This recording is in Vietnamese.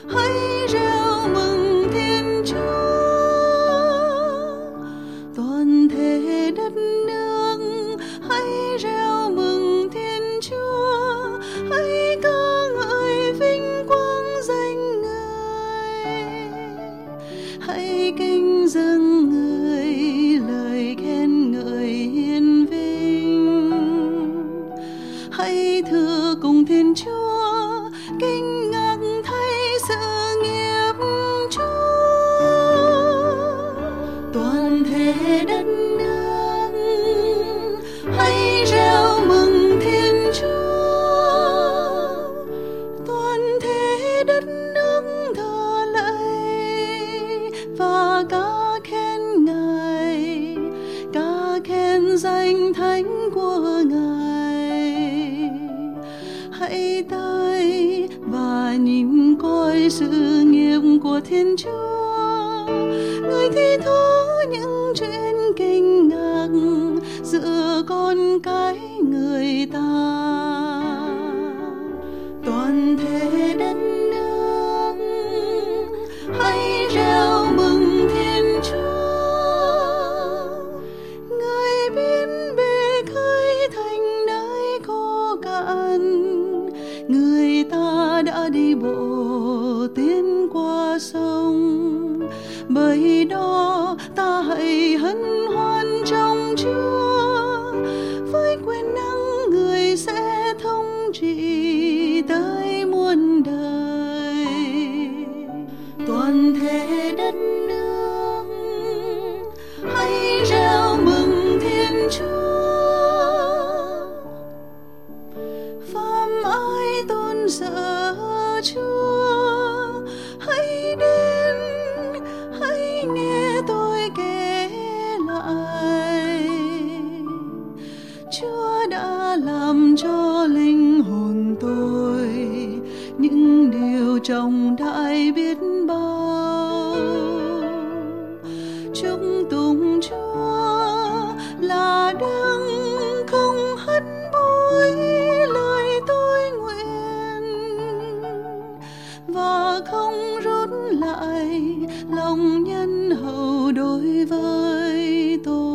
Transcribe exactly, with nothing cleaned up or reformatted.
hãy reo mừng Thiên Chúa. Toàn thể đất nước hãy reo mừng Thiên Chúa, hãy ca ngợi vinh quang danh Người, hãy kính dâng Người lời khen ngợi hiền vinh. Hãy thưa cùng Thiên Chúa, kinh ngạc thay sự nghiệp Chúa. Toàn thể đất nước hãy reo mừng Thiên Chúa. Toàn thể đất nước thờ lạy và ca khen Ngài, ca khen danh thánh của Ngài. Hãy tới và nhìn coi sự nghiệp của Thiên Chúa, Người thi thố những chuyện kinh ngạc giữa con cái người ta. Toàn thể đất nước hãy reo mừng Thiên Chúa. Người biến bể khơi thành nơi khô cạn, người ta đã đi bộ tiến qua sông. Bởi đó ta hãy hân hoan trong Chúa, với quyền năng Người sẽ thống trị tới muôn đời. Toàn thể đất nước hãy reo mừng Thiên Chúa. Phàm ai tôn sợ Chúa, hãy đến, hãy nghe tôi kể lại. Chúa đã làm cho linh hồn tôi những điều trọng đại biết bao. Chúc tụng Chúa là đấng không hắt bụi lời tôi nguyện, và không rút lại lòng nhân hậu đối với tôi.